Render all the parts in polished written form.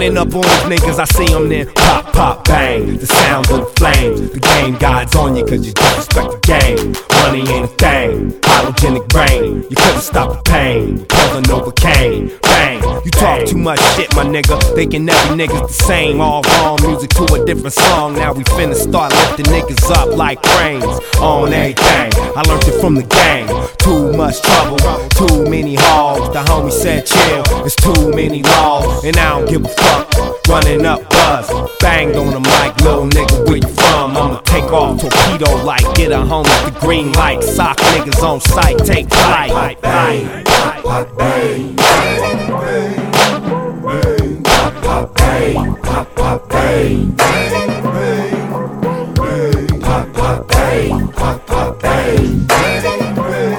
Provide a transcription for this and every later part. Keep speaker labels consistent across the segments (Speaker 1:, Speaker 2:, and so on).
Speaker 1: Running up on these niggas, I see them then pop, pop, bang. The sound of the flames. The game God's on you cause you disrespect the game. Money ain't a thing, halogenic brain. You couldn't stop the pain, cousin overcame. Bang, you talk too much shit, my nigga. Thinking every nigga's the same. All wrong music to a different song. Now we finna start lifting niggas up like cranes on everything. I learned it from the gang. Too much trouble, too many hogs. The homie said chill, it's too many laws. And I don't give a fuck, running up buzz. Banged on the mic, little nigga, where you from? I'ma take off torpedo like get a home with the green light. Sock niggas on sight, take flight. Bang, pop, bang, bang, bang, pop, pop, bang, pop, pop, bang, bang, bang, pop, pop, bang, pop, pop, bang, bang,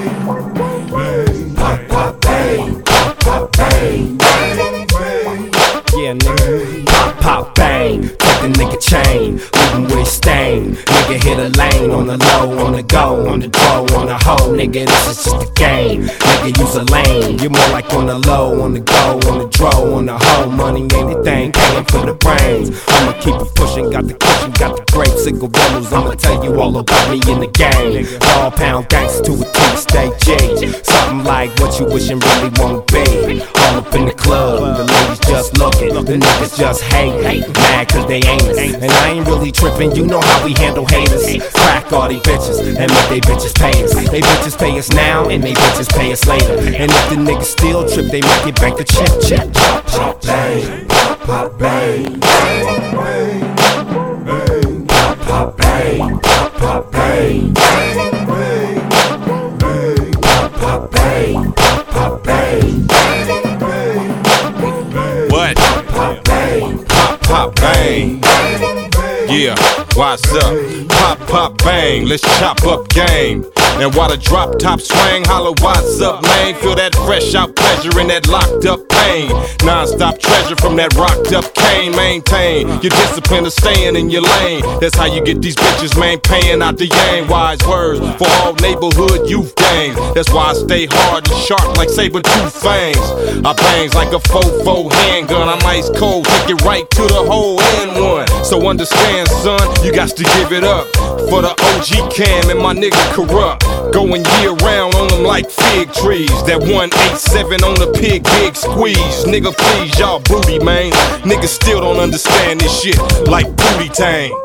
Speaker 1: pop, pop, bang, pop, pop, bang, bang. Yeah, nigga, pop, pop, bang. Take the nigga chain, leave him with a stain. Nigga hit a lane on the low, on the go, on the draw, on the hoe. Nigga, this is just a game. Nigga, use a lane. You're more like on the low, on the go, on the draw, on the hoe. Money ain't a thing, paying for the brains. I'ma keep it pushing, got the cushion, got the great cigarillos. I'ma tell you all about me in the game. All pound gangsters to a T, stay G. Something like what you wishing really won't be. All up in the club, the ladies just looking, the niggas just hate, mad cause they ain't us. And I ain't really tripping, you know how we handle haters. Crack all these bitches and make they bitches pay us. They bitches pay us now and they bitches pay us later. And if the niggas still trip, they might get back to chip. Pop, pop, bang, pop, pop, bang, bang, bang, bang, pop, pop, bang, pop, pop, bang, bang, bang, bang, pop, pop, bang, pop, pop, bang, bang, bang.
Speaker 2: What?
Speaker 1: Pop, bang,
Speaker 2: Pop, pop, bang. Yeah, what's up? Pop, pop, bang, let's chop up game. And while the drop top swing, holla, what's up, man? Feel that fresh out pleasure in that locked up pain. Non-stop treasure from that rocked up cane. Maintain your discipline of staying in your lane. That's how you get these bitches, man, paying out the yang. Wise words for all neighborhood youth gangs. That's why I stay hard and sharp like saber-tooth fangs. I bangs like a 4-4 handgun. I'm ice cold, take it right to the whole N1. So understand, son, you got to give it up for the OG Cam and my nigga Corrupt. Going year round on them like fig trees. That 187 on the pig squeeze. Nigga, please, y'all booty, man. Niggas still don't understand this shit like booty tang.